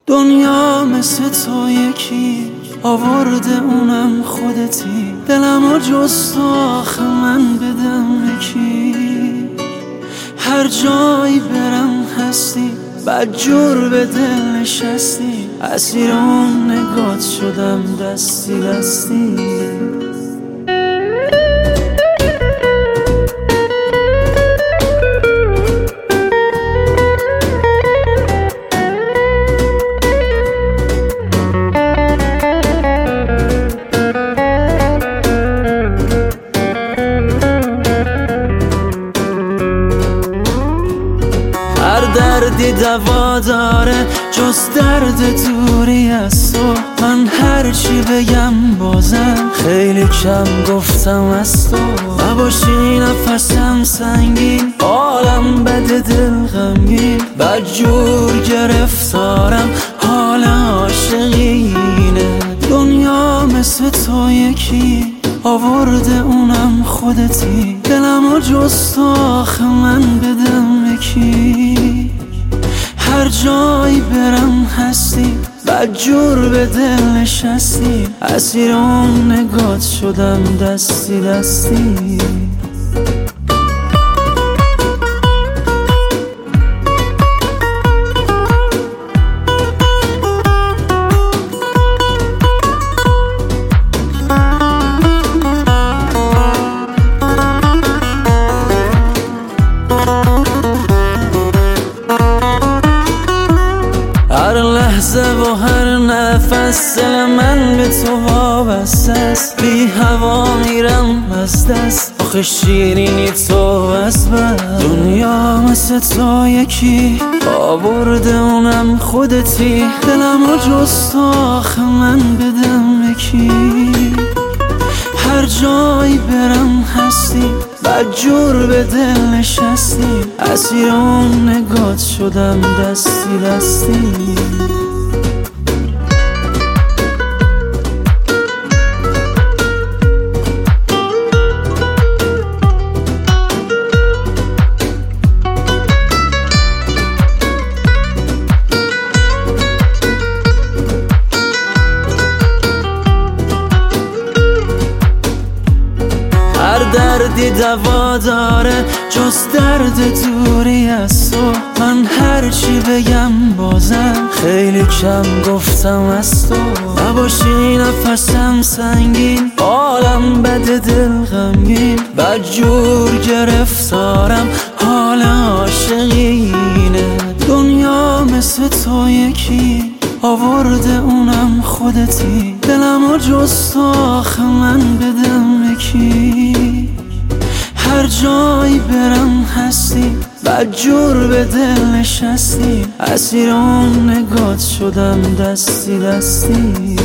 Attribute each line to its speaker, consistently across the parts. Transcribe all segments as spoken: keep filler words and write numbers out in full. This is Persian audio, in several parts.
Speaker 1: دنیا مثل تو یکی آورده اونم خودتی، دلمو جز تو آخه من بدم یکی. هر جایی برم هستی، بدجور به دل نشستی، اسیر اون نگات شدم دستی دستی. دردی دوا داره جز درد دوری از تو، من هرچی بگم بازم خیلی کم گفتم از تو. نباشی نفسم سنگین، حالم بده دل غمگین، بدجور گرفتارم حال عاشقینه. دنیا مثل تو یکی آورده اونم خودتی، دلمو جز تو آخه من بدم یکی. هر جایی برم هستی، بدجور به دل نشستی، اسیر اون نگات شدم دستی دستی. هر لحظه و هر نفس دل من به تو وابسته است، بی هوا میرم از دست، آخه شیرینی تو از بس. دنیا مثل تو یکی آورده اونم خودتی، دلمو جز تو آخه من بدم یکی. هر جایی برم هستی، بدجور به دل نشستی، اسیر اون نگات شدم دستی دستی. دردی دوا داره جز درد دوری از تو، من هرچی بگم بازم خیلی کم گفتم از تو. نباشی نفسم سنگین، حالم بده دل غمگین، بدجور گرفتارم حال عاشقینه. دنیا مثل تو یکی آورده اونم خودتی، دلمو جز تو آخه من بدم یکی. هر جایی برم هستی، بدجور به دل نشستی، اسیر اون نگات شدم دستی دستی.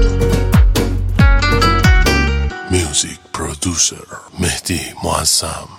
Speaker 2: Producer مهدی معظم.